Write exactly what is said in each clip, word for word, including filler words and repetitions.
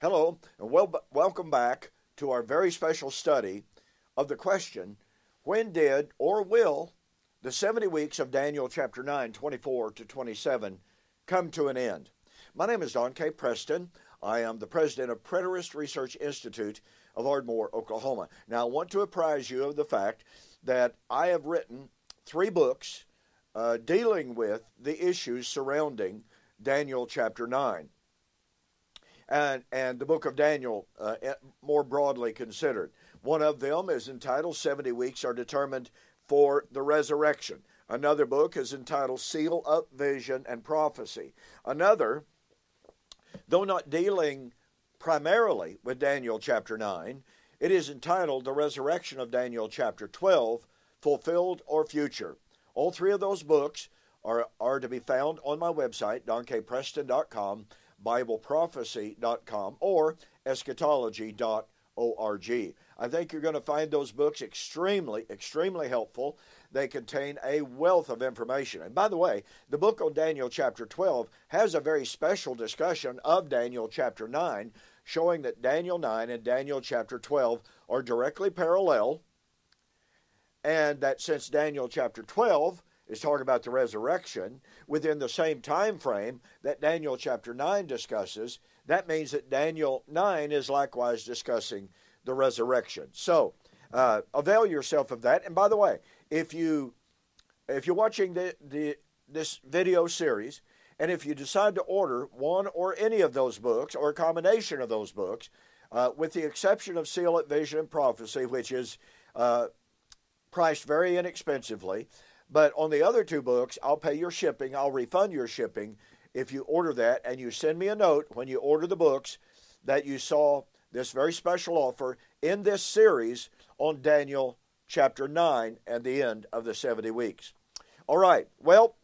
Hello, and wel- welcome back to our very special study of the question, when did or will the seventy weeks of Daniel chapter nine, twenty-four to twenty-seven come to an end? My name is Don K. Preston. I am the president of Preterist Research Institute of Ardmore, Oklahoma. Now, I want to apprise you of the fact that I have written three books uh, dealing with the issues surrounding Daniel chapter nine. And, and the book of Daniel, uh, more broadly considered. One of them is entitled seventy Weeks Are Determined for the Resurrection. Another book is entitled Seal Up Vision and Prophecy. Another, though not dealing primarily with Daniel chapter nine, it is entitled The Resurrection of Daniel chapter twelve, Fulfilled or Future. All three of those books are, are to be found on my website, don k preston dot com, bible prophecy dot com, or eschatology dot org. I think you're going to find those books extremely, extremely helpful. They contain a wealth of information. And by the way, the book on Daniel chapter twelve has a very special discussion of Daniel chapter nine, showing that Daniel nine and Daniel chapter twelve are directly parallel, and that since Daniel chapter twelve is talking about the resurrection within the same time frame that Daniel chapter nine discusses, that means that Daniel nine is likewise discussing the resurrection. So, uh, avail yourself of that. And by the way, if you if you're watching the, the this video series, and if you decide to order one or any of those books or a combination of those books, uh, with the exception of Seal Up Vision and Prophecy, which is uh, priced very inexpensively, but on the other two books, I'll pay your shipping. I'll refund your shipping if you order that, and you send me a note when you order the books that you saw this very special offer in this series on Daniel chapter nine and the end of the seventy weeks. All right, well,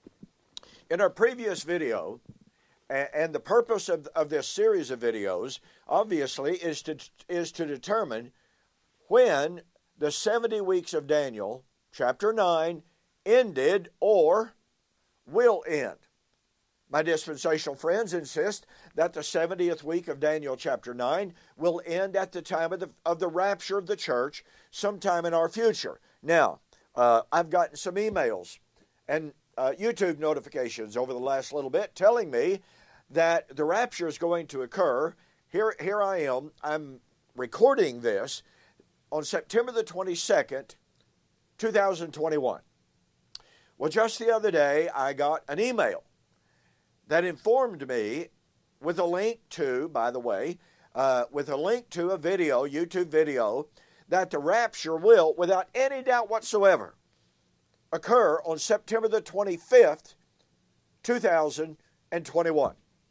in our previous video, and the purpose of, of this series of videos, obviously, is to, is to determine when the seventy weeks of Daniel chapter nine ended or will end. My dispensational friends insist that the seventieth week of Daniel chapter nine will end at the time of the, of the rapture of the church sometime in our future. Now, uh, I've gotten some emails and uh, YouTube notifications over the last little bit telling me that the rapture is going to occur. Here, here I am. I'm recording this on September the twenty-second, two thousand twenty-one. Well, just the other day, I got an email that informed me with a link to, by the way, uh, with a link to a video, YouTube video, that the rapture will, without any doubt whatsoever, occur on September the twenty-fifth, two thousand twenty-one.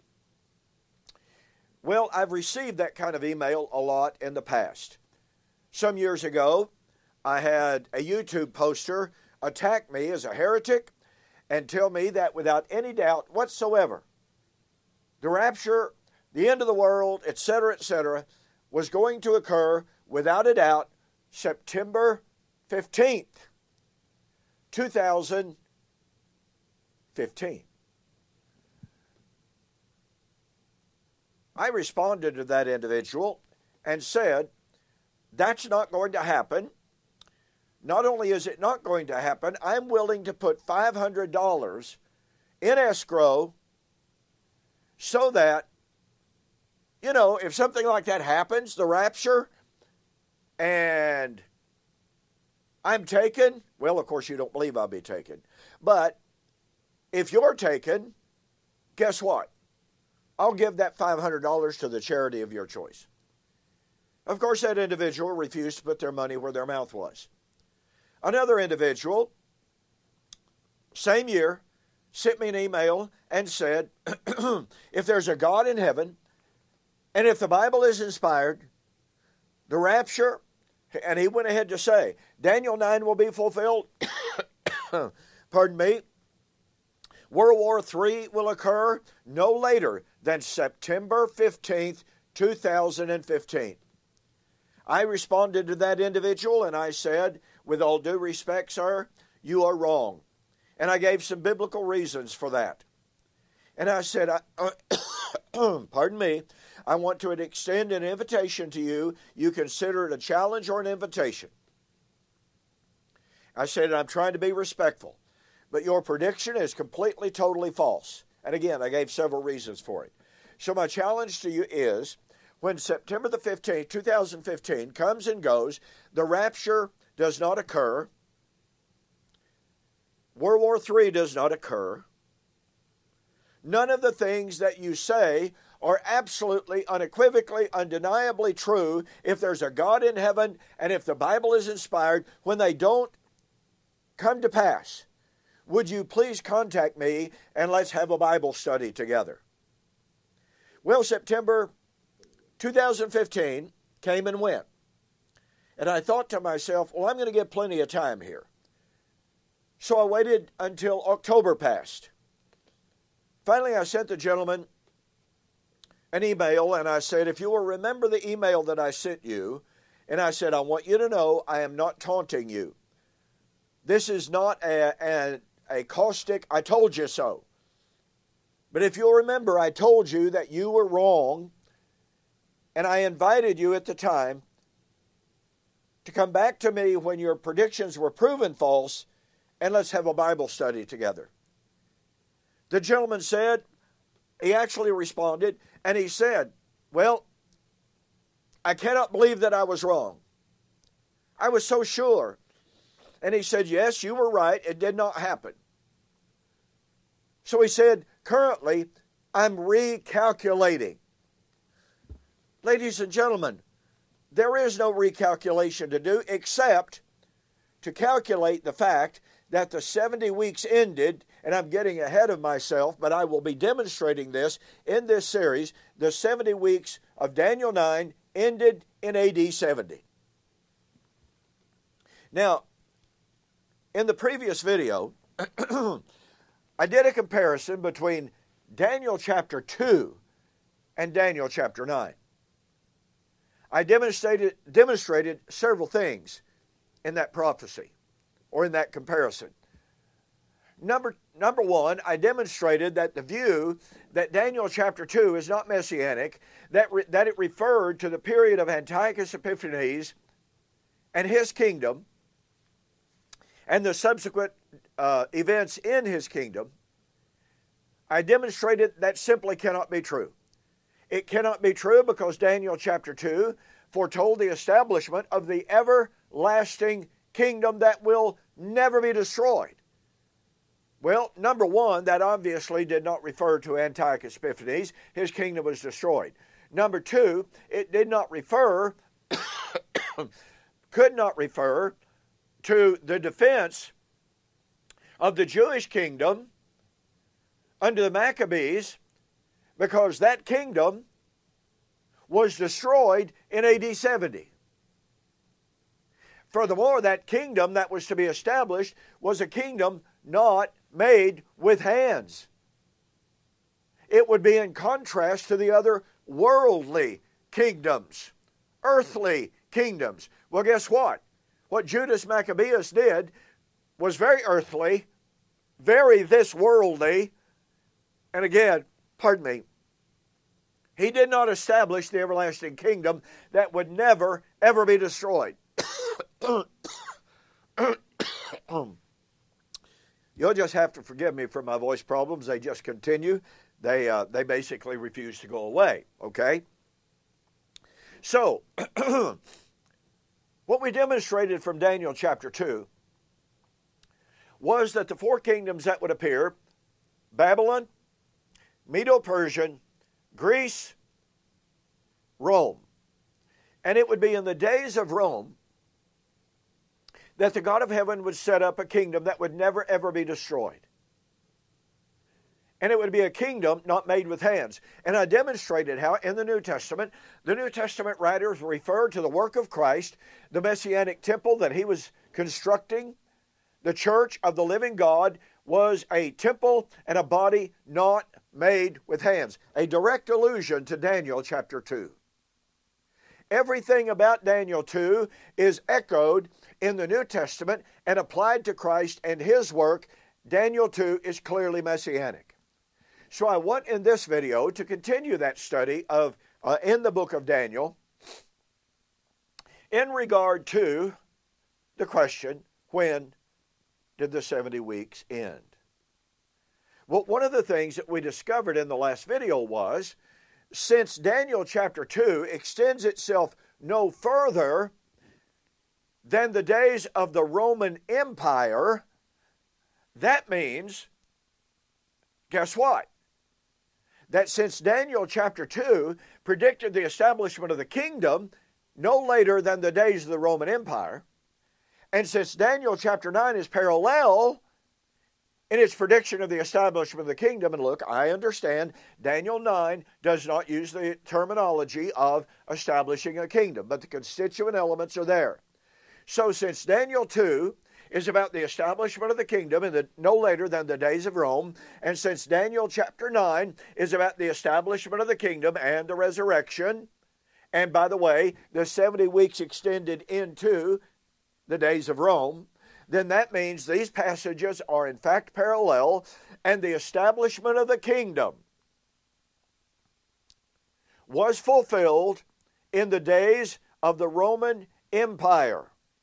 Well, I've received that kind of email a lot in the past. Some years ago, I had a YouTube poster attack me as a heretic and tell me that without any doubt whatsoever, the rapture, the end of the world, et cetera, et cetera, was going to occur without a doubt September fifteenth, two thousand fifteen. I responded to that individual and said, that's not going to happen. Not only is it not going to happen, I'm willing to put five hundred dollars in escrow so that, you know, if something like that happens, the rapture, and I'm taken, well, of course, you don't believe I'll be taken. But if you're taken, guess what? I'll give that five hundred dollars to the charity of your choice. Of course, that individual refused to put their money where their mouth was. Another individual, same year, sent me an email and said, if there's a God in heaven, and if the Bible is inspired, the rapture, and he went ahead to say, Daniel nine will be fulfilled, pardon me, World War Three will occur no later than September fifteenth, two thousand fifteen. I responded to that individual and I said, with all due respect, sir, you are wrong. And I gave some biblical reasons for that. And I said, I, uh, pardon me, I want to extend an invitation to you. You consider it a challenge or an invitation. I said, I'm trying to be respectful, but your prediction is completely, totally false. And again, I gave several reasons for it. So my challenge to you is, when September the fifteenth, two thousand fifteen comes and goes, the rapture does not occur, World War Three does not occur, none of the things that you say are absolutely, unequivocally, undeniably true if there's a God in heaven and if the Bible is inspired, when they don't come to pass, would you please contact me and let's have a Bible study together? Well, September two thousand fifteen came and went. And I thought to myself, well, I'm going to get plenty of time here. So I waited until October passed. Finally, I sent the gentleman an email, and I said, if you will remember the email that I sent you, and I said, I want you to know I am not taunting you. This is not a, a, a caustic, I told you so. But if you'll remember, I told you that you were wrong, and I invited you at the time to come back to me when your predictions were proven false, and let's have a Bible study together. The gentleman said, he actually responded, and he said, well, I cannot believe that I was wrong. I was so sure. And he said, yes, you were right. It did not happen. So he said, currently, I'm recalculating. Ladies and gentlemen, there is no recalculation to do except to calculate the fact that the seventy weeks ended, and I'm getting ahead of myself, but I will be demonstrating this in this series. The seventy weeks of Daniel nine ended in A D seventy. Now, in the previous video, I did a comparison between Daniel chapter two and Daniel chapter nine. I demonstrated, demonstrated several things in that prophecy, or in that comparison. Number, number one, I demonstrated that the view that Daniel chapter two is not messianic, that, re, that it referred to the period of Antiochus Epiphanes and his kingdom, and the subsequent uh, events in his kingdom. I demonstrated that simply cannot be true. It cannot be true because Daniel chapter two foretold the establishment of the everlasting kingdom that will never be destroyed. Well, number one, that obviously did not refer to Antiochus Epiphanes. His kingdom was destroyed. Number two, it did not refer, could not refer to the defense of the Jewish kingdom under the Maccabees, because that kingdom was destroyed in A D seventy. Furthermore, that kingdom that was to be established was a kingdom not made with hands. It would be in contrast to the other worldly kingdoms, earthly kingdoms. Well, guess what? What Judas Maccabeus did was very earthly, very this worldly, and again, pardon me, he did not establish the everlasting kingdom that would never, ever be destroyed. You'll just have to forgive me for my voice problems. They just continue. They, uh, they basically refuse to go away, okay? So, what we demonstrated from Daniel chapter two was that the four kingdoms that would appear, Babylon, Medo-Persian, Greece, Rome. And it would be in the days of Rome that the God of heaven would set up a kingdom that would never ever be destroyed. And it would be a kingdom not made with hands. And I demonstrated how in the New Testament, the New Testament writers referred to the work of Christ, the Messianic temple that he was constructing. The church of the living God was a temple and a body not made with hands. A direct allusion to Daniel chapter two. Everything about Daniel two is echoed in the New Testament and applied to Christ and his work. Daniel two is clearly messianic. So I want in this video to continue that study of uh, in the book of Daniel in regard to the question, when did the seventy weeks end? Well, one of the things that we discovered in the last video was, since Daniel chapter two extends itself no further than the days of the Roman Empire, that means, guess what? That since Daniel chapter two predicted the establishment of the kingdom no later than the days of the Roman Empire, and since Daniel chapter nine is parallel in its prediction of the establishment of the kingdom, and look, I understand Daniel nine does not use the terminology of establishing a kingdom, but the constituent elements are there. So since Daniel two is about the establishment of the kingdom in the, no later than the days of Rome, and since Daniel chapter nine is about the establishment of the kingdom and the resurrection, and by the way, the seventy weeks extended into the days of Rome, then that means these passages are in fact parallel, and the establishment of the kingdom was fulfilled in the days of the Roman Empire.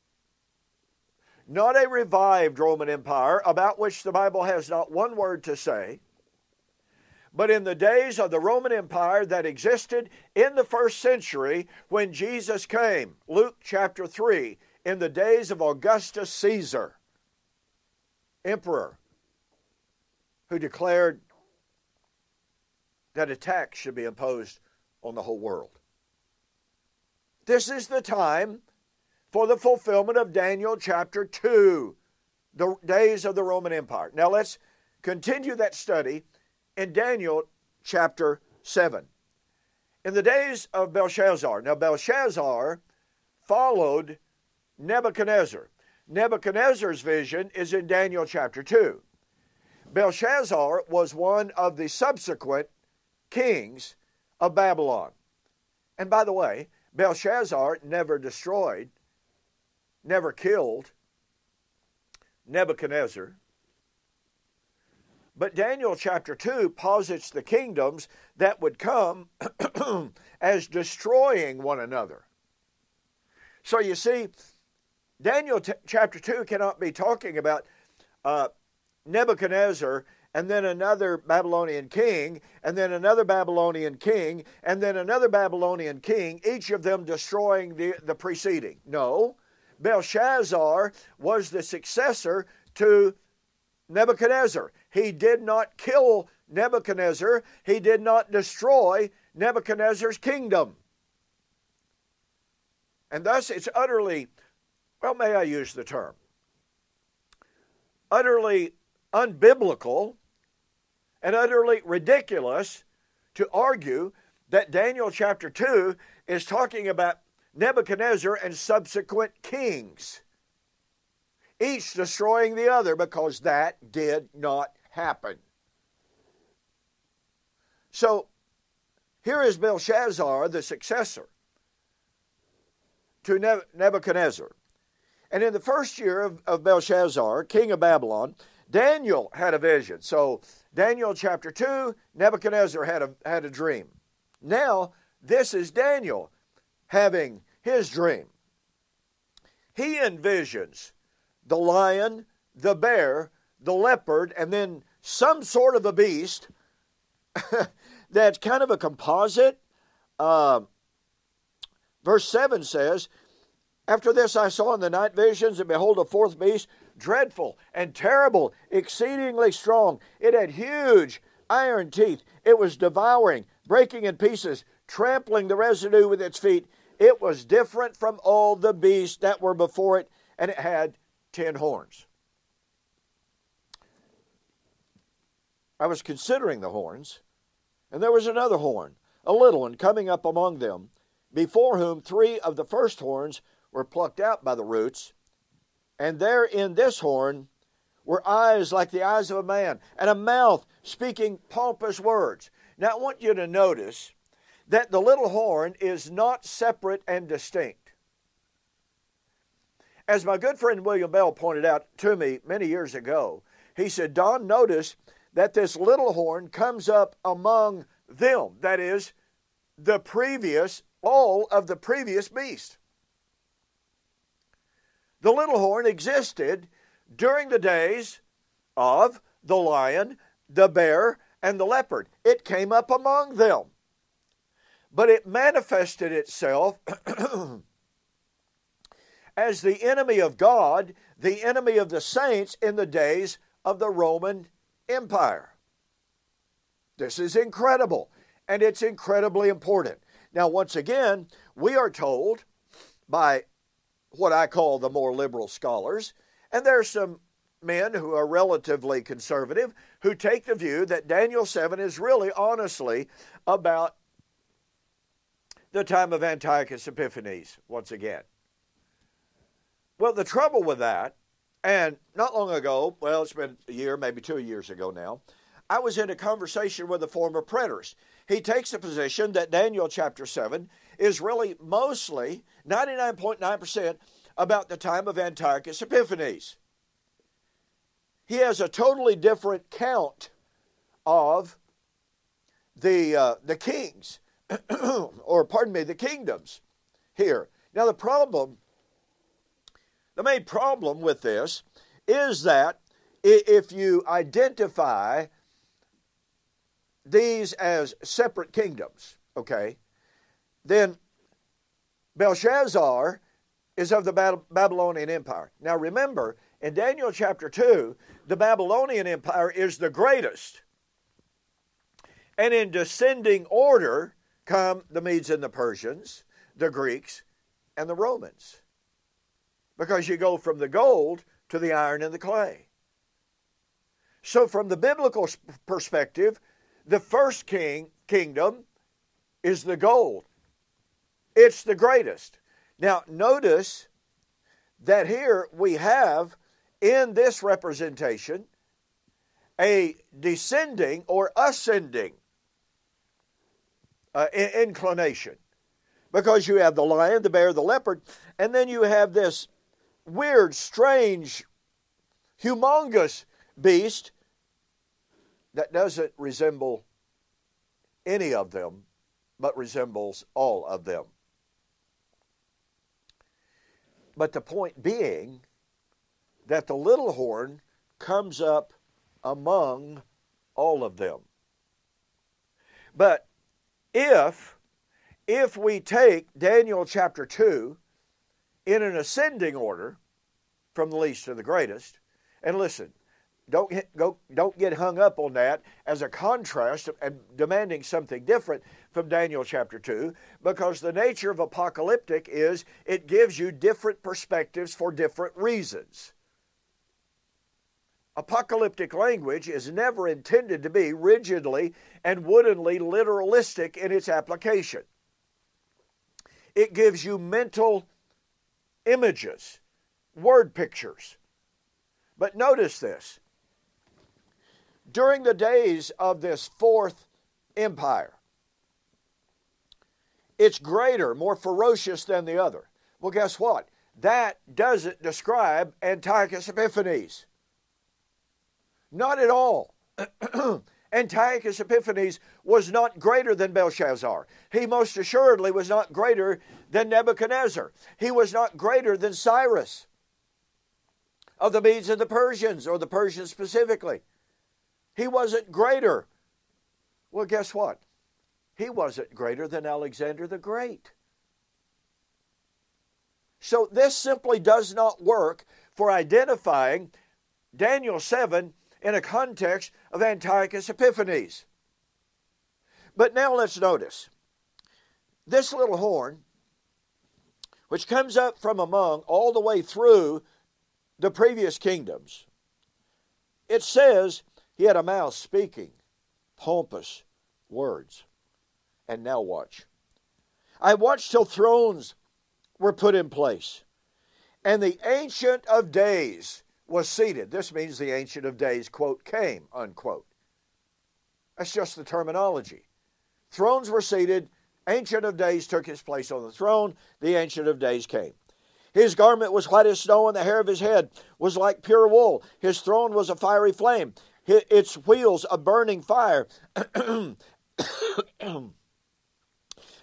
Not a revived Roman Empire, about which the Bible has not one word to say, but in the days of the Roman Empire that existed in the first century when Jesus came. Luke chapter three, in the days of Augustus Caesar, emperor, who declared that a tax should be imposed on the whole world. This is the time for the fulfillment of Daniel chapter two, the days of the Roman Empire. Now let's continue that study in Daniel chapter seven. In the days of Belshazzar. Now Belshazzar followed Nebuchadnezzar. Nebuchadnezzar's vision is in Daniel chapter two. Belshazzar was one of the subsequent kings of Babylon. And by the way, Belshazzar never destroyed, never killed Nebuchadnezzar. But Daniel chapter two posits the kingdoms that would come as destroying one another. So you see, Daniel t- chapter two cannot be talking about uh, Nebuchadnezzar and then another Babylonian king, and then another Babylonian king, and then another Babylonian king, each of them destroying the, the preceding. No, Belshazzar was the successor to Nebuchadnezzar. He did not kill Nebuchadnezzar. He did not destroy Nebuchadnezzar's kingdom. And thus it's utterly, well, may I use the term, utterly unbiblical and utterly ridiculous to argue that Daniel chapter two is talking about Nebuchadnezzar and subsequent kings, each destroying the other, because that did not happen. So here is Belshazzar, the successor to Nebuchadnezzar. And in the first year of, of Belshazzar, king of Babylon, Daniel had a vision. So Daniel chapter two, Nebuchadnezzar had a, had a dream. Now, this is Daniel having his dream. He envisions the lion, the bear, the leopard, and then some sort of a beast that's kind of a composite. Uh, verse seven says, "After this I saw in the night visions, and behold, a fourth beast, dreadful and terrible, exceedingly strong. It had huge iron teeth. It was devouring, breaking in pieces, trampling the residue with its feet. It was different from all the beasts that were before it, and it had ten horns." I was considering the horns, and there was another horn, a little one, coming up among them, before whom three of the first horns were plucked out by the roots, and there in this horn were eyes like the eyes of a man, and a mouth speaking pompous words. Now I want you to notice that the little horn is not separate and distinct. As my good friend William Bell pointed out to me many years ago, he said, "Don, notice that this little horn comes up among them," that is, the previous, all of the previous beast. The little horn existed during the days of the lion, the bear, and the leopard. It came up among them. But it manifested itself as the enemy of God, the enemy of the saints in the days of the Roman Empire. This is incredible, and it's incredibly important. Now, once again, we are told by what I call the more liberal scholars, and there are some men who are relatively conservative who take the view that Daniel seven is really honestly about the time of Antiochus Epiphanes once again. Well, the trouble with that, and not long ago, well, it's been a year, maybe two years ago now, I was in a conversation with a former preterist. He takes the position that Daniel chapter seven is really mostly, ninety-nine point nine percent, about the time of Antiochus Epiphanes. He has a totally different count of the, uh, the kings, or pardon me, the kingdoms here. Now the problem, the main problem with this is that if you identify these as separate kingdoms, okay, then Belshazzar is of the Babylonian Empire. Now remember, in Daniel chapter two, the Babylonian Empire is the greatest. And in descending order come the Medes and the Persians, the Greeks, and the Romans. Because you go from the gold to the iron and the clay. So from the biblical perspective, the first king kingdom is the gold. It's the greatest. Now notice that here we have in this representation a descending or ascending uh, inclination. Because you have the lion, the bear, the leopard, and then you have this weird, strange, humongous beast that doesn't resemble any of them, but resembles all of them. But the point being that the little horn comes up among all of them. But if, if we take Daniel chapter two in an ascending order, from the least to the greatest, and listen, Don't get, go, don't get hung up on that as a contrast and demanding something different from Daniel chapter two, because the nature of apocalyptic is it gives you different perspectives for different reasons. Apocalyptic language is never intended to be rigidly and woodenly literalistic in its application. It gives you mental images, word pictures. But notice this. During the days of this fourth empire, it's greater, more ferocious than the other. Well, guess what? That doesn't describe Antiochus Epiphanes. Not at all. Antiochus Epiphanes was not greater than Belshazzar. He most assuredly was not greater than Nebuchadnezzar. He was not greater than Cyrus of the Medes and the Persians, or the Persians specifically. He wasn't greater. Well, guess what? He wasn't greater than Alexander the Great. So this simply does not work for identifying Daniel seven in a context of Antiochus Epiphanes. But now let's notice. This little horn, which comes up from among all the way through the previous kingdoms, it says he had a mouth speaking pompous words. And now watch. I watched till thrones were put in place, and the Ancient of Days was seated. This means the Ancient of Days, quote, came, unquote. That's just the terminology. Thrones were seated. Ancient of Days took his place on the throne. The Ancient of Days came. His garment was white as snow, and the hair of his head was like pure wool. His throne was a fiery flame, its wheels a burning fire.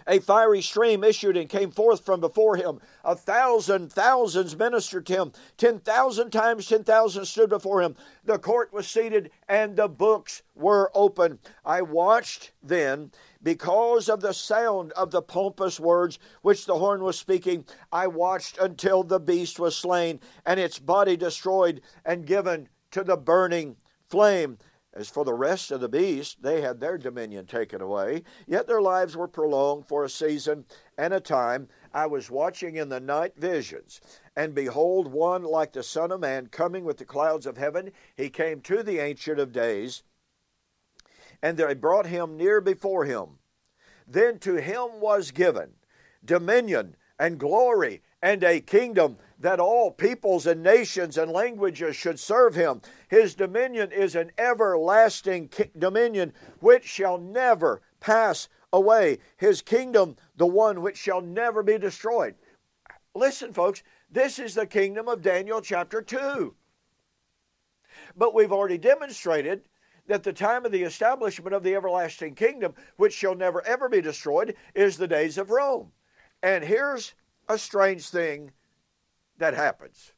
A fiery stream issued and came forth from before him. A thousand thousands ministered to him. Ten thousand times ten thousand stood before him. The court was seated and the books were open. I watched then, because of the sound of the pompous words which the horn was speaking, I watched until the beast was slain and its body destroyed and given to the burning flame. As for the rest of the beasts, they had their dominion taken away, yet their lives were prolonged for a season and a time. I was watching in the night visions, and behold, one like the Son of Man coming with the clouds of heaven. He came to the Ancient of Days, and they brought him near before him. Then to him was given dominion and glory and a kingdom, that all peoples and nations and languages should serve him. His dominion is an everlasting dominion which shall never pass away. His kingdom, the one which shall never be destroyed. Listen, folks, this is the kingdom of Daniel chapter two. But we've already demonstrated that the time of the establishment of the everlasting kingdom, which shall never ever be destroyed, is the days of Rome. And here's a strange thing that happens.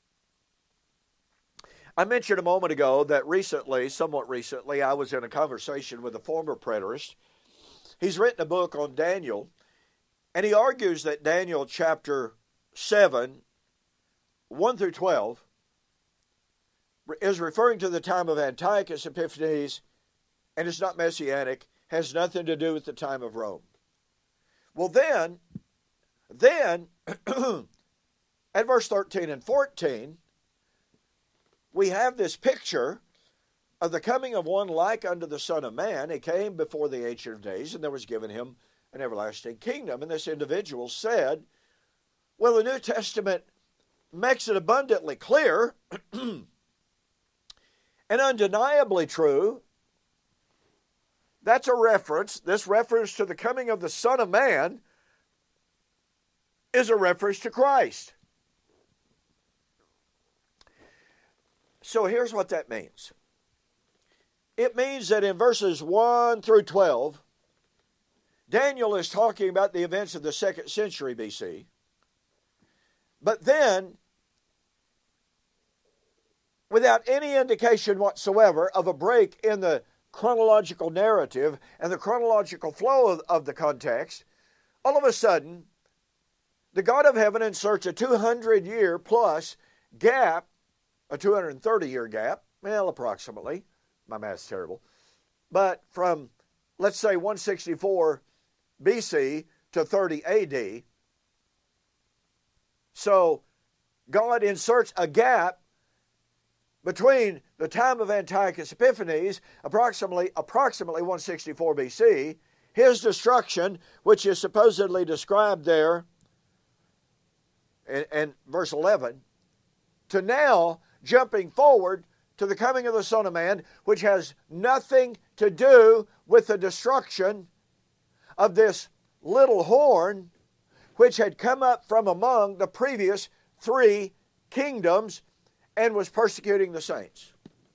I mentioned a moment ago that recently, somewhat recently, I was in a conversation with a former preterist. He's written a book on Daniel, and he argues that Daniel chapter seven, one through twelve, is referring to the time of Antiochus Epiphanes, and it's not messianic, has nothing to do with the time of Rome. Well then, then, at verse thirteen and fourteen, we have this picture of the coming of one like unto the Son of Man. He came before the Ancient of Days, and there was given him an everlasting kingdom. And this individual said, well, the New Testament makes it abundantly clear and undeniably true. That's a reference. This reference to the coming of the Son of Man is a reference to Christ. So here's what that means. It means that in verses one through twelve, Daniel is talking about the events of the second century B C. But then, without any indication whatsoever of a break in the chronological narrative and the chronological flow of, of the context, all of a sudden, the God of heaven inserts a two hundred year plus gap, a two hundred thirty year gap, well, approximately. My math's terrible. But from, let's say, one sixty-four B C to thirty A D. So, God inserts a gap between the time of Antiochus Epiphanes, approximately, approximately one sixty-four B C, his destruction, which is supposedly described there in, in verse eleven, to now jumping forward to the coming of the Son of Man, which has nothing to do with the destruction of this little horn, which had come up from among the previous three kingdoms and was persecuting the saints.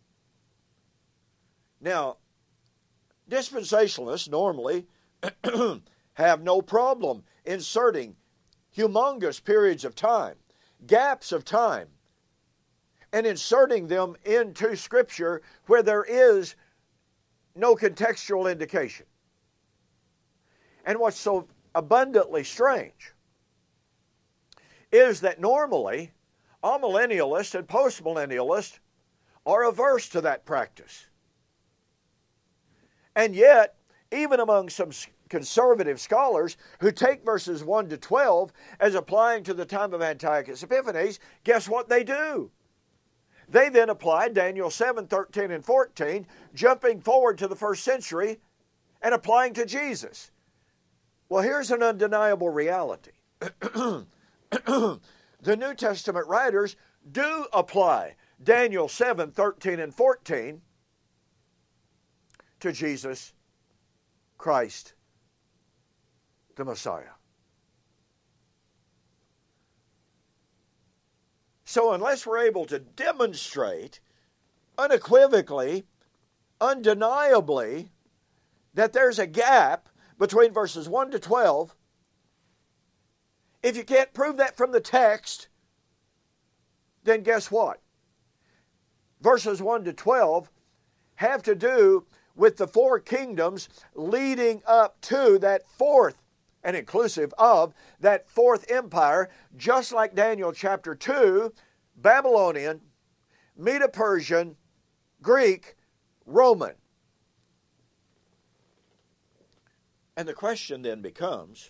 Now, dispensationalists normally have no problem inserting humongous periods of time, gaps of time, and inserting them into Scripture where there is no contextual indication. And what's so abundantly strange is that normally amillennialists and postmillennialists are averse to that practice. And yet, even among some conservative scholars who take verses one to twelve as applying to the time of Antiochus Epiphanes, guess what they do? They then apply Daniel seven, thirteen, and fourteen, jumping forward to the first century and applying to Jesus. Well, here's an undeniable reality. The New Testament writers do apply Daniel seven, thirteen, and fourteen to Jesus Christ, the Messiah. So unless we're able to demonstrate unequivocally, undeniably, that there's a gap between verses one to twelve, if you can't prove that from the text, then guess what? Verses one to twelve have to do with the four kingdoms leading up to that fourth, and inclusive of that fourth empire, just like Daniel chapter two, Babylonian, Medo-Persian, Greek, Roman. And the question then becomes,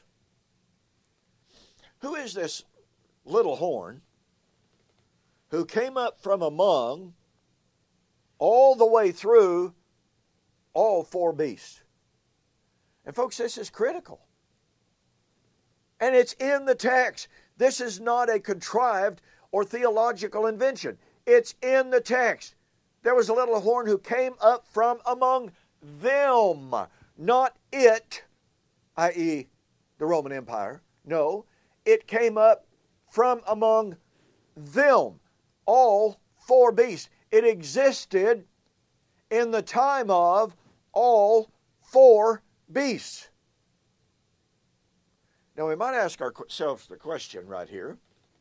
who is this little horn who came up from among all the way through all four beasts? And folks, this is critical. And it's in the text. This is not a contrived or theological invention. It's in the text. There was a little horn who came up from among them, not it, that is the Roman Empire. No, it came up from among them, all four beasts. It existed in the time of all four beasts. Now we might ask ourselves the question right here.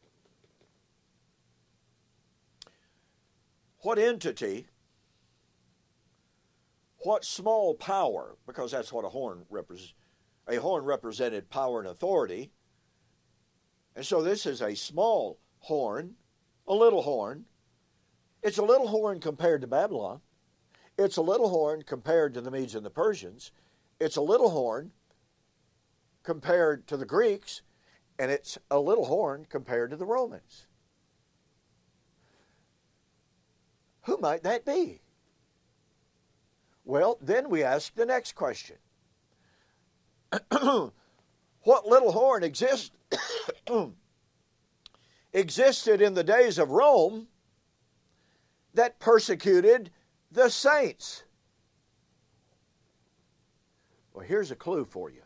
What entity, what small power, because that's what a horn represents, a horn represented power and authority. And so this is a small horn, a little horn. It's a little horn compared to Babylon. It's a little horn compared to the Medes and the Persians. It's a little horn compared to the Greeks. And it's a little horn compared to the Romans. Who might that be? Well, then we ask the next question. What little horn exists, existed in the days of Rome that persecuted the saints? Well, here's a clue for you.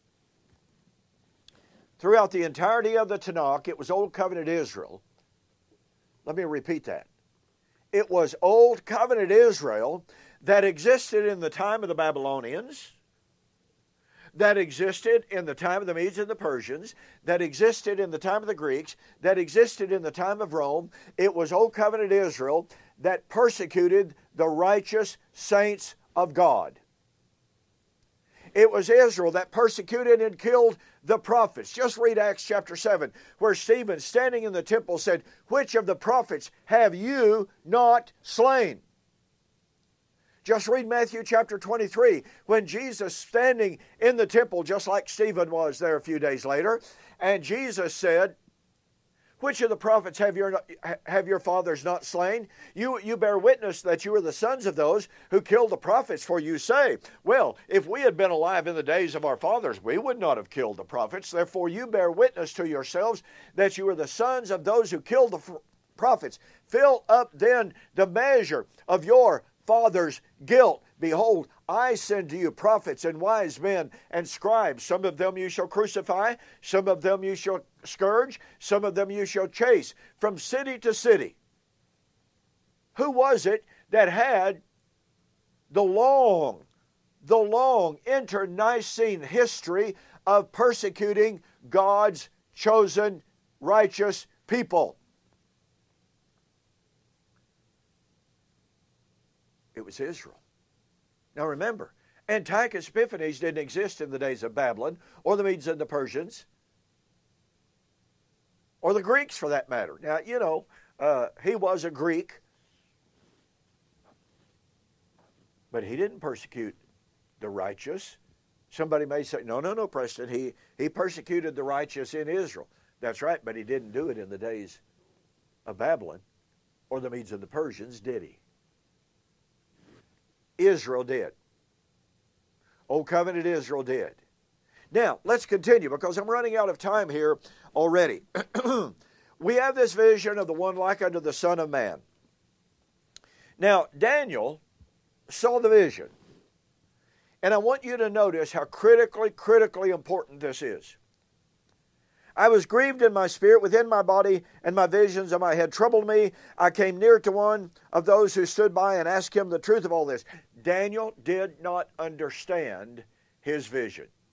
Throughout the entirety of the Tanakh, it was Old Covenant Israel. Let me repeat that. It was Old Covenant Israel that existed in the time of the Babylonians, that existed in the time of the Medes and the Persians, that existed in the time of the Greeks, that existed in the time of Rome. It was Old Covenant Israel that persecuted the righteous saints of God. It was Israel that persecuted and killed the prophets. Just read Acts chapter seven, where Stephen, standing in the temple, said, "Which of the prophets have you not slain?" Just read Matthew chapter twenty-three, when Jesus, standing in the temple, just like Stephen was there a few days later, and Jesus said, "Which of the prophets have your, have your fathers not slain? You, you bear witness that you are the sons of those who killed the prophets, for you say, well, if we had been alive in the days of our fathers, we would not have killed the prophets. Therefore you bear witness to yourselves that you are the sons of those who killed the prophets. Fill up then the measure of your father's guilt. Behold, I send to you prophets and wise men and scribes. Some of them you shall crucify, some of them you shall scourge, some of them you shall chase from city to city." Who was it that had the long, the long internecine history of persecuting God's chosen righteous people? It was Israel. Now remember, Antiochus Epiphanes didn't exist in the days of Babylon, or the Medes and the Persians, or the Greeks for that matter. Now, you know, uh, he was a Greek, but he didn't persecute the righteous. Somebody may say, no, no, no, Preston, he, he persecuted the righteous in Israel. That's right, but he didn't do it in the days of Babylon, or the Medes and the Persians, did he? Israel did. Old Covenant Israel did. Now, let's continue because I'm running out of time here already. We have this vision of the one like unto the Son of Man. Now, Daniel saw the vision. And I want you to notice how critically, critically important this is. I was grieved in my spirit within my body, and my visions of my head troubled me. I came near to one of those who stood by and asked him the truth of all this. Daniel did not understand his vision.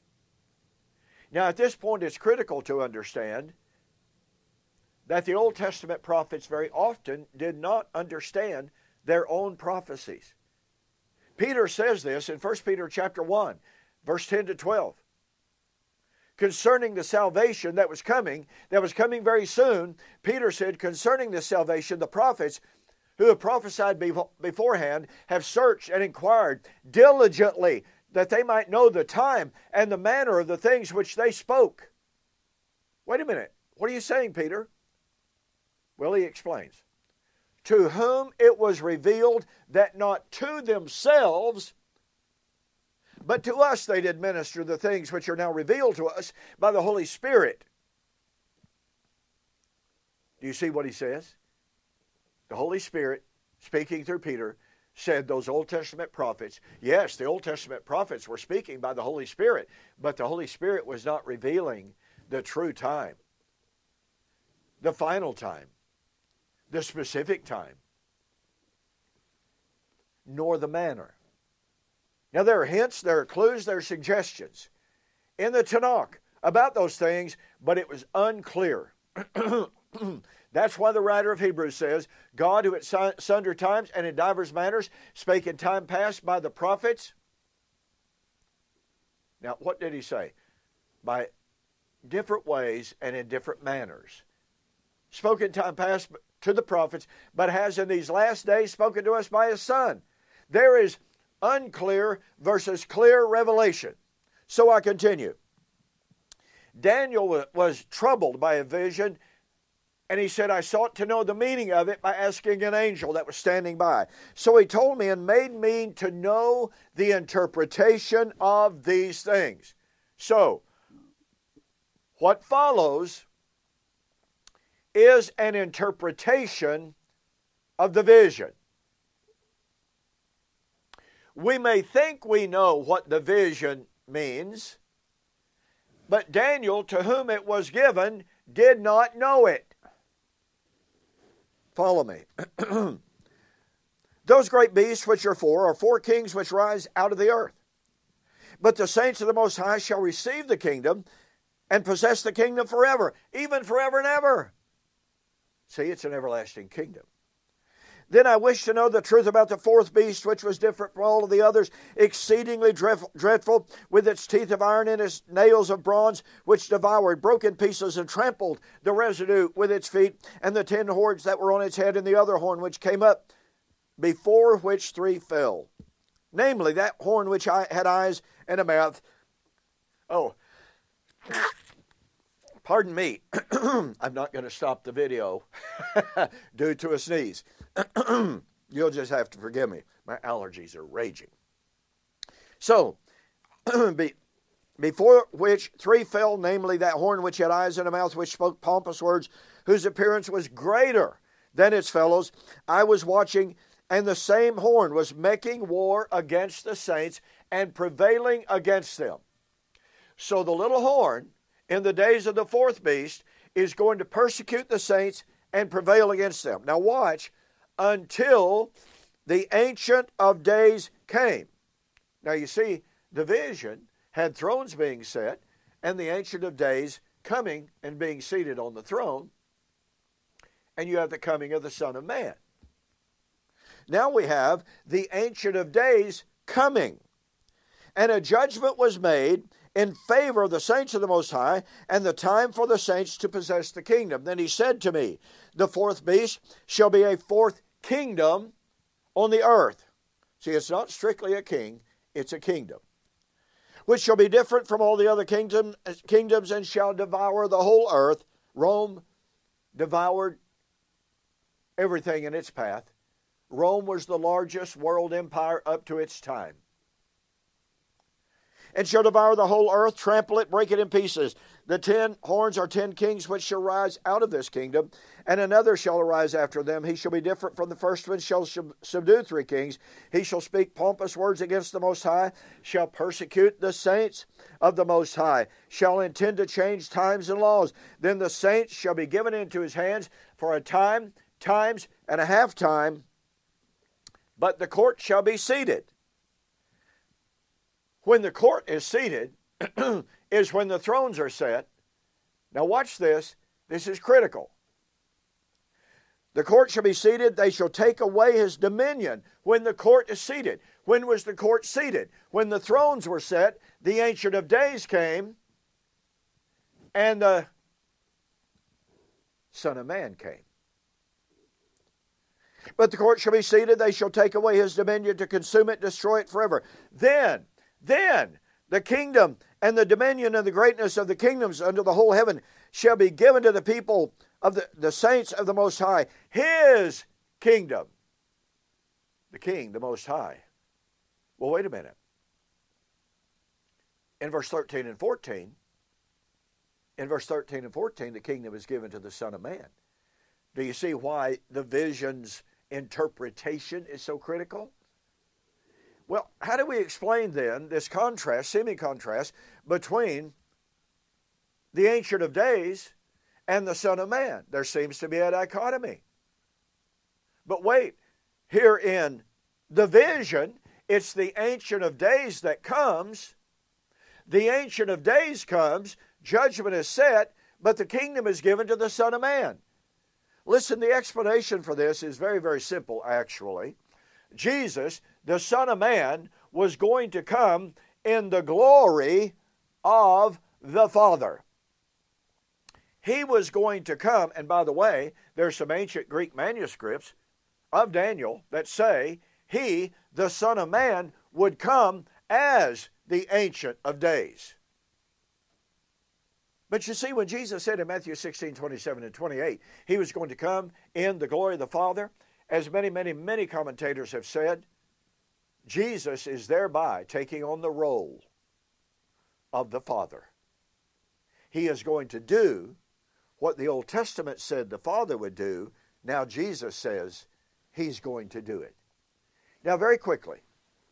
Now, at this point, it's critical to understand that the Old Testament prophets very often did not understand their own prophecies. Peter says this in First Peter chapter one, verse ten to twelve. Concerning the salvation that was coming, that was coming very soon, Peter said, concerning this salvation, the prophets who have prophesied beforehand have searched and inquired diligently that they might know the time and the manner of the things which they spoke. Wait a minute. What are you saying, Peter? Well, he explains. To whom it was revealed that not to themselves, but to us they did minister the things which are now revealed to us by the Holy Spirit. Do you see what he says? The Holy Spirit, speaking through Peter, said those Old Testament prophets, yes, the Old Testament prophets were speaking by the Holy Spirit, but the Holy Spirit was not revealing the true time, the final time, the specific time, nor the manner. Now there are hints, there are clues, there are suggestions in the Tanakh about those things, but it was unclear. That's why the writer of Hebrews says, God who at sundry times and in divers manners spake in time past by the prophets. Now what did he say? By different ways and in different manners. Spoke in time past to the prophets, but has in these last days spoken to us by his Son. There is unclear versus clear revelation. So I continue. Daniel was troubled by a vision, and he said, I sought to know the meaning of it by asking an angel that was standing by. So he told me and made me to know the interpretation of these things. So, what follows is an interpretation of the vision. We may think we know what the vision means, but Daniel, to whom it was given, did not know it. Follow me. Those great beasts which are four are four kings which rise out of the earth. But the saints of the Most High shall receive the kingdom and possess the kingdom forever, even forever and ever. See, it's an everlasting kingdom. Then I wish to know the truth about the fourth beast, which was different from all of the others, exceedingly dreadful, with its teeth of iron and its nails of bronze, which devoured, broke in pieces, and trampled the residue with its feet, and the ten horns that were on its head, and the other horn which came up, before which three fell. Namely, that horn which had eyes and a mouth. Oh, pardon me. I'm not going to stop the video due to a sneeze. You'll just have to forgive me. My allergies are raging. So, be, before which three fell, namely that horn which had eyes and a mouth which spoke pompous words, whose appearance was greater than its fellows. I was watching, and the same horn was making war against the saints and prevailing against them. So the little horn, in the days of the fourth beast, is going to persecute the saints and prevail against them. Now watch, until the Ancient of Days came. Now you see, the vision had thrones being set, and the Ancient of Days coming and being seated on the throne, and you have the coming of the Son of Man. Now we have the Ancient of Days coming, and a judgment was made in favor of the saints of the Most High, and the time for the saints to possess the kingdom. Then he said to me, the fourth beast shall be a fourth kingdom on the earth. See, it's not strictly a king, it's a kingdom, which shall be different from all the other kingdom, kingdoms, and shall devour the whole earth. Rome devoured everything in its path. Rome was the largest world empire up to its time. And shall devour the whole earth, trample it, break it in pieces. The ten horns are ten kings which shall rise out of this kingdom, and another shall arise after them. He shall be different from the first one, shall subdue three kings. He shall speak pompous words against the Most High, shall persecute the saints of the Most High, shall intend to change times and laws. Then the saints shall be given into his hands for a time, times, and a half time, but the court shall be seated. When the court is seated, is when the thrones are set. Now watch this. This is critical. The court shall be seated. They shall take away his dominion when the court is seated. When was the court seated? When the thrones were set, the Ancient of Days came, and the Son of Man came. But the court shall be seated. They shall take away his dominion to consume it, destroy it forever. Then, then, the kingdom and the dominion and the greatness of the kingdoms under the whole heaven shall be given to the people of the, the saints of the Most High. His kingdom. The King, the Most High. Well, wait a minute. In verse thirteen and fourteen, in verse thirteen and fourteen, the kingdom is given to the Son of Man. Do you see why the vision's interpretation is so critical? Well, how do we explain then this contrast, semi-contrast, between the Ancient of Days and the Son of Man? There seems to be a dichotomy. But wait, here in the vision, it's the Ancient of Days that comes. The Ancient of Days comes, judgment is set, but the kingdom is given to the Son of Man. Listen, the explanation for this is very, very simple, actually. Jesus, the Son of Man, was going to come in the glory of the Father. He was going to come, and by the way, there's some ancient Greek manuscripts of Daniel that say he, the Son of Man, would come as the Ancient of Days. But you see, when Jesus said in Matthew sixteen, twenty-seven and twenty-eight, he was going to come in the glory of the Father, as many, many, many commentators have said, Jesus is thereby taking on the role of the Father. He is going to do what the Old Testament said the Father would do. Now Jesus says he's going to do it. Now, very quickly,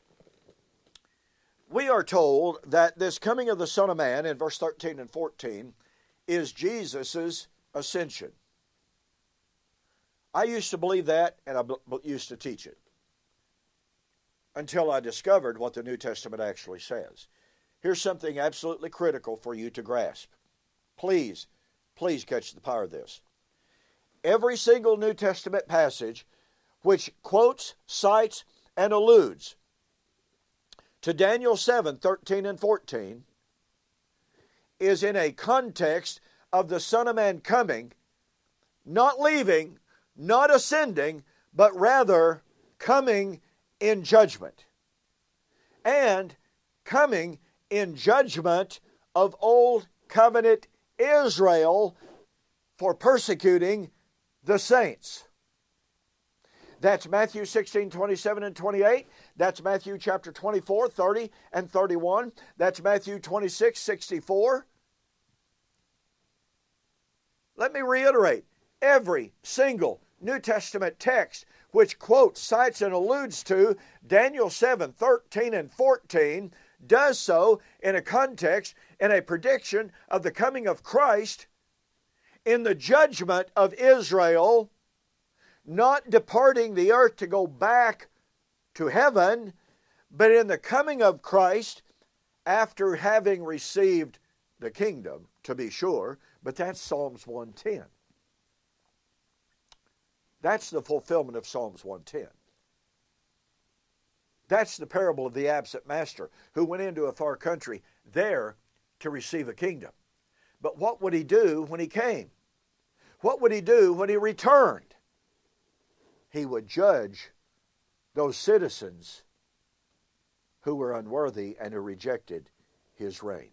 we are told that this coming of the Son of Man in verse thirteen and fourteen is Jesus' ascension. I used to believe that, and I used to teach it, until I discovered what the New Testament actually says. Here's something absolutely critical for you to grasp. Please, please catch the power of this. Every single New Testament passage which quotes, cites, and alludes to Daniel seven, thirteen and fourteen is in a context of the Son of Man coming, not leaving, not ascending, but rather coming in judgment. And coming in judgment of Old Covenant Israel for persecuting the saints. That's Matthew sixteen, twenty-seven and twenty-eight. That's Matthew chapter twenty-four, thirty and thirty-one. That's Matthew twenty-six, sixty-four. Let me reiterate, every single New Testament text which quotes, cites, and alludes to Daniel seven, thirteen and fourteen does so in a context, in a prediction of the coming of Christ in the judgment of Israel, not departing the earth to go back to heaven, but in the coming of Christ after having received the kingdom, to be sure. But that's Psalms one ten. That's the fulfillment of Psalms one ten. That's the parable of the absent master who went into a far country there to receive a kingdom. But what would he do when he came? What would he do when he returned? He would judge those citizens who were unworthy and who rejected his reign.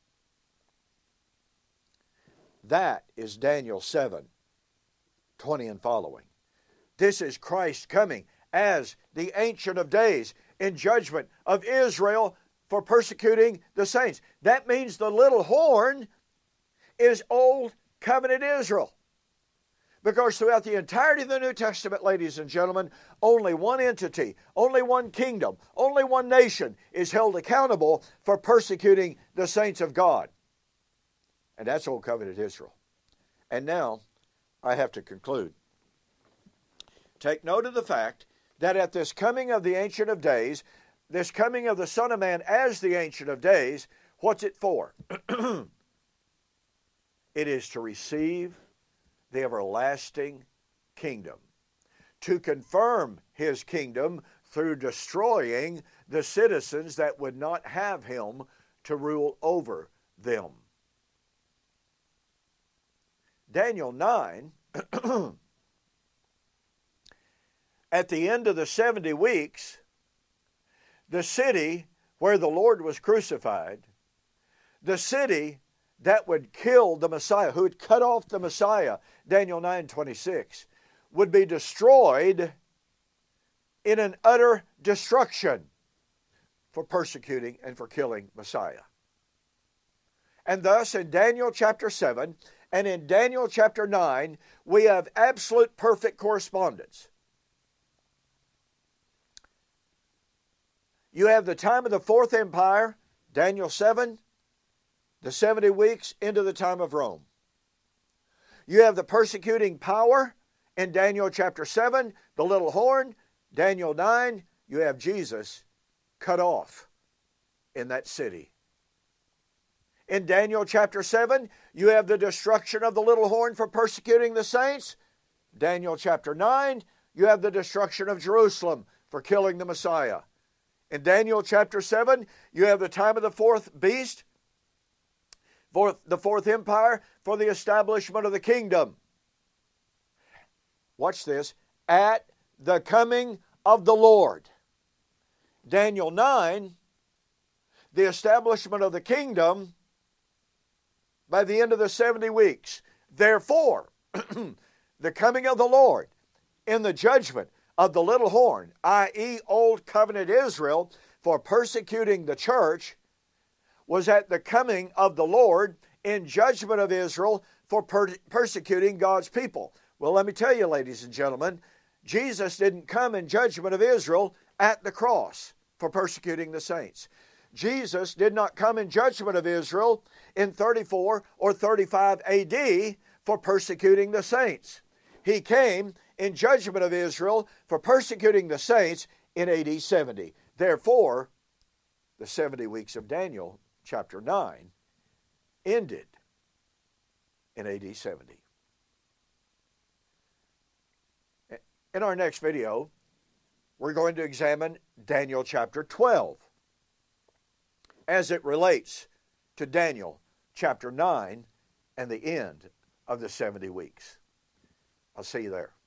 That is Daniel seven, twenty and following. This is Christ coming as the Ancient of Days in judgment of Israel for persecuting the saints. That means the little horn is Old Covenant Israel. Because throughout the entirety of the New Testament, ladies and gentlemen, only one entity, only one kingdom, only one nation is held accountable for persecuting the saints of God. And that's Old Covenant Israel. And now, I have to conclude. Take note of the fact that at this coming of the Ancient of Days, this coming of the Son of Man as the Ancient of Days, What's it for? It is to receive the everlasting kingdom, to confirm his kingdom through destroying the citizens that would not have him to rule over them. Daniel nine, at the end of the seventy weeks, the city where the Lord was crucified, the city that would kill the Messiah, who would cut off the Messiah, Daniel nine twenty-six, would be destroyed in an utter destruction for persecuting and for killing Messiah. And thus in Daniel chapter seven and in Daniel chapter nine, we have absolute perfect correspondence. You have the time of the Fourth Empire, Daniel seven, the seventy weeks into the time of Rome. You have the persecuting power in Daniel chapter seven, the little horn, Daniel nine, you have Jesus cut off in that city. In Daniel chapter seven, you have the destruction of the little horn for persecuting the saints. Daniel chapter nine, you have the destruction of Jerusalem for killing the Messiah. In Daniel chapter seven, you have the time of the fourth beast, fourth, the fourth empire, for the establishment of the kingdom. Watch this. At the coming of the Lord. Daniel nine, the establishment of the kingdom by the end of the seventy weeks. Therefore, the coming of the Lord in the judgment of the little horn, that is, Old Covenant Israel, for persecuting the church, was at the coming of the Lord in judgment of Israel for per- persecuting God's people. Well, let me tell you, ladies and gentlemen, Jesus didn't come in judgment of Israel at the cross for persecuting the saints. Jesus did not come in judgment of Israel in thirty-four or thirty-five A D for persecuting the saints. He came in judgment of Israel for persecuting the saints in A D seventy. Therefore, the seventy weeks of Daniel chapter nine ended in A D seventy. In our next video, we're going to examine Daniel chapter twelve as it relates to Daniel chapter nine and the end of the seventy weeks. I'll see you there.